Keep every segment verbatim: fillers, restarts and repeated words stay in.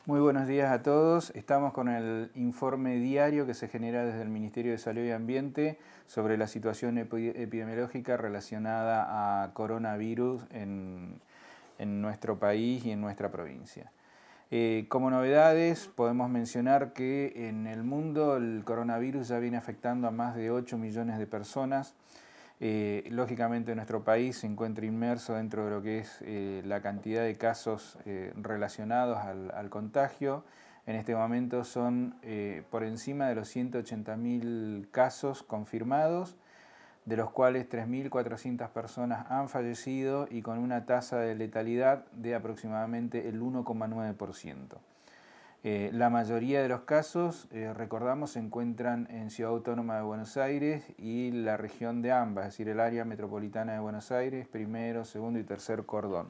Muy buenos días a todos. Estamos con el informe diario que se genera desde el Ministerio de Salud y Ambiente sobre la situación epidemiológica relacionada a coronavirus en, en nuestro país y en nuestra provincia. Eh, como novedades, podemos mencionar que en el mundo el coronavirus ya viene afectando a más de ocho millones de personas. Eh, lógicamente nuestro país se encuentra inmerso dentro de lo que es eh, la cantidad de casos eh, relacionados al, al contagio. En este momento son eh, por encima de los ciento ochenta mil casos confirmados, de los cuales tres mil cuatrocientas personas han fallecido y con una tasa de letalidad de aproximadamente el uno coma nueve por ciento. Eh, la mayoría de los casos, eh, recordamos, se encuentran en Ciudad Autónoma de Buenos Aires y la región de A M B A, es decir, el área metropolitana de Buenos Aires, primero, segundo y tercer cordón.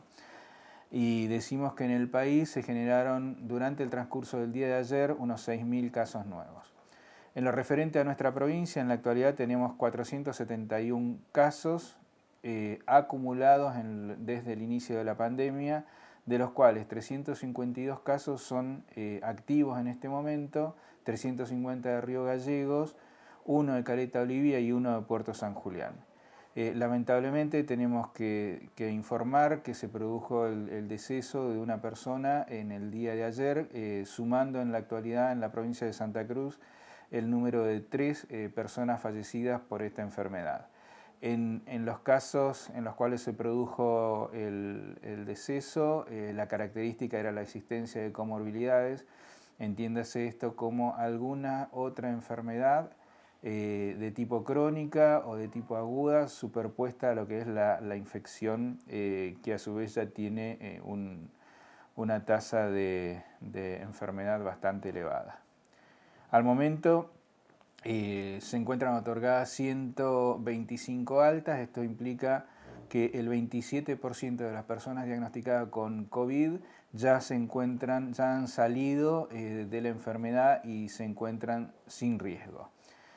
Y decimos que en el país se generaron durante el transcurso del día de ayer unos seis mil casos nuevos. En lo referente a nuestra provincia, en la actualidad tenemos cuatrocientos setenta y uno casos eh, acumulados en, desde el inicio de la pandemia, de los cuales trescientos cincuenta y dos casos son eh, activos en este momento, trescientos cincuenta de Río Gallegos, uno de Caleta Olivia y uno de Puerto San Julián. Eh, lamentablemente tenemos que, que informar que se produjo el, el deceso de una persona en el día de ayer, eh, sumando en la actualidad en la provincia de Santa Cruz el número de tres eh, personas fallecidas por esta enfermedad. En, en los casos en los cuales se produjo el, el deceso, eh, la característica era la existencia de comorbilidades, entiéndase esto como alguna otra enfermedad eh, de tipo crónica o de tipo aguda superpuesta a lo que es la, la infección, eh, que a su vez ya tiene eh, un, una tasa de, de enfermedad bastante elevada. Al momento eh, se encuentran otorgadas ciento veinticinco altas. Esto implica que el veintisiete por ciento de las personas diagnosticadas con COVID ya se encuentran, ya han salido eh, de la enfermedad y se encuentran sin riesgo.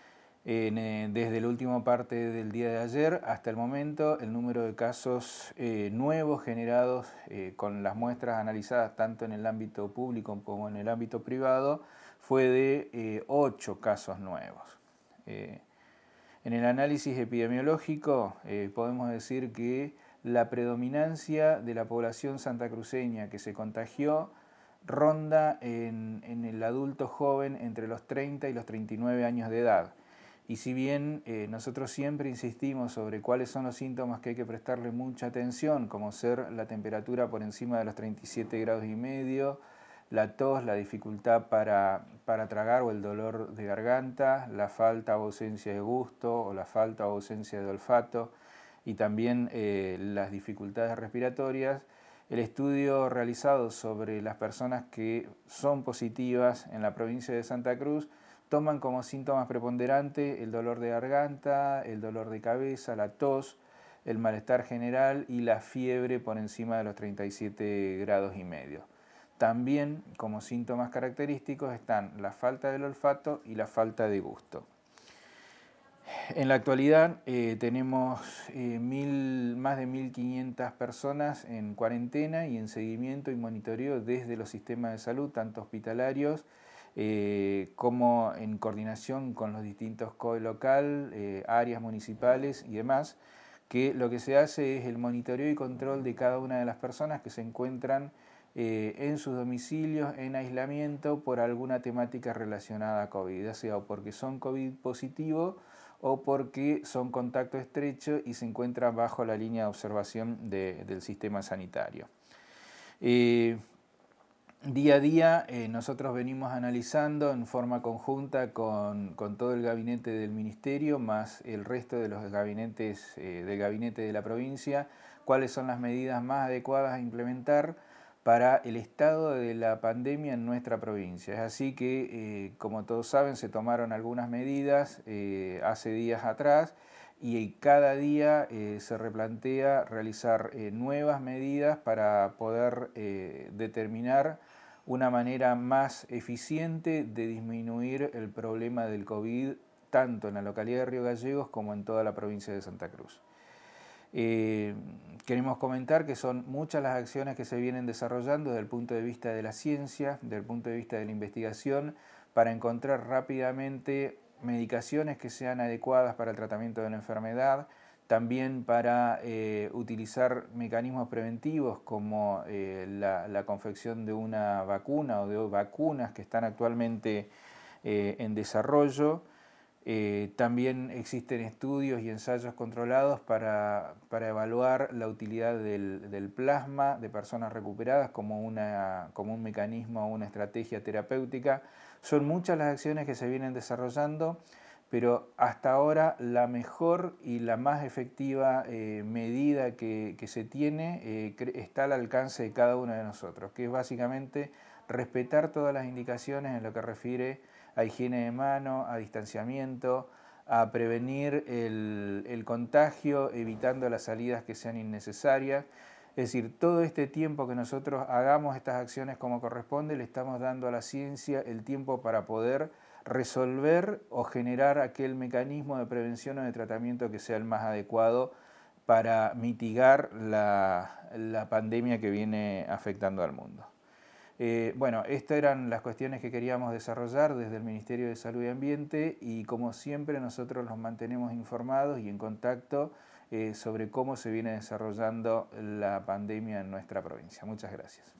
Eh, desde la última parte del día de ayer hasta el momento, el número de casos eh, nuevos generados eh, con las muestras analizadas tanto en el ámbito público como en el ámbito privado fue de eh, ocho casos nuevos. Eh, en el análisis epidemiológico eh, podemos decir que la predominancia de la población santacruceña que se contagió ronda en, en el adulto joven entre los treinta y los treinta y nueve años de edad. Y si bien eh, nosotros siempre insistimos sobre cuáles son los síntomas que hay que prestarle mucha atención, como ser la temperatura por encima de los treinta y siete grados y medio, la tos, la dificultad para, para tragar o el dolor de garganta, la falta o ausencia de gusto o la falta o ausencia de olfato y también eh, las dificultades respiratorias, el estudio realizado sobre las personas que son positivas en la provincia de Santa Cruz toman como síntomas preponderantes el dolor de garganta, el dolor de cabeza, la tos, el malestar general y la fiebre por encima de los treinta y siete grados y medio. También como síntomas característicos están la falta del olfato y la falta de gusto. En la actualidad eh, tenemos eh, mil, más de mil quinientas personas en cuarentena y en seguimiento y monitoreo desde los sistemas de salud, tanto hospitalarios eh, como en coordinación con los distintos C O E local, eh, áreas municipales y demás, que lo que se hace es el monitoreo y control de cada una de las personas que se encuentran eh, en sus domicilios en aislamiento por alguna temática relacionada a COVID, ya sea porque son COVID positivo o porque son contacto estrecho y se encuentran bajo la línea de observación de, del sistema sanitario. Eh, Día a día eh, nosotros venimos analizando en forma conjunta con, con todo el gabinete del ministerio, más el resto de los gabinetes eh, del gabinete de la provincia, cuáles son las medidas más adecuadas a implementar para el estado de la pandemia en nuestra provincia. Es así que, eh, como todos saben, se tomaron algunas medidas eh, hace días atrás y cada día eh, se replantea realizar eh, nuevas medidas para poder eh, determinar una manera más eficiente de disminuir el problema del COVID tanto en la localidad de Río Gallegos como en toda la provincia de Santa Cruz. Eh, queremos comentar que son muchas las acciones que se vienen desarrollando desde el punto de vista de la ciencia, desde el punto de vista de la investigación, para encontrar rápidamente medicaciones que sean adecuadas para el tratamiento de la enfermedad, también para eh, utilizar mecanismos preventivos como eh, la, la confección de una vacuna o de vacunas que están actualmente eh, en desarrollo. Eh, también existen estudios y ensayos controlados para, para evaluar la utilidad del, del plasma de personas recuperadas como, una, como un mecanismo o una estrategia terapéutica. Son muchas las acciones que se vienen desarrollando, pero hasta ahora la mejor y la más efectiva eh, medida que, que se tiene eh, está al alcance de cada uno de nosotros, que es básicamente respetar todas las indicaciones en lo que refiere a higiene de mano, a distanciamiento, a prevenir el, el contagio, evitando las salidas que sean innecesarias. Es decir, todo este tiempo que nosotros hagamos estas acciones como corresponde, le estamos dando a la ciencia el tiempo para poder resolver o generar aquel mecanismo de prevención o de tratamiento que sea el más adecuado para mitigar la, la pandemia que viene afectando al mundo. Eh, bueno, estas eran las cuestiones que queríamos desarrollar desde el Ministerio de Salud y Ambiente y como siempre nosotros los mantenemos informados y en contacto eh, sobre cómo se viene desarrollando la pandemia en nuestra provincia. Muchas gracias.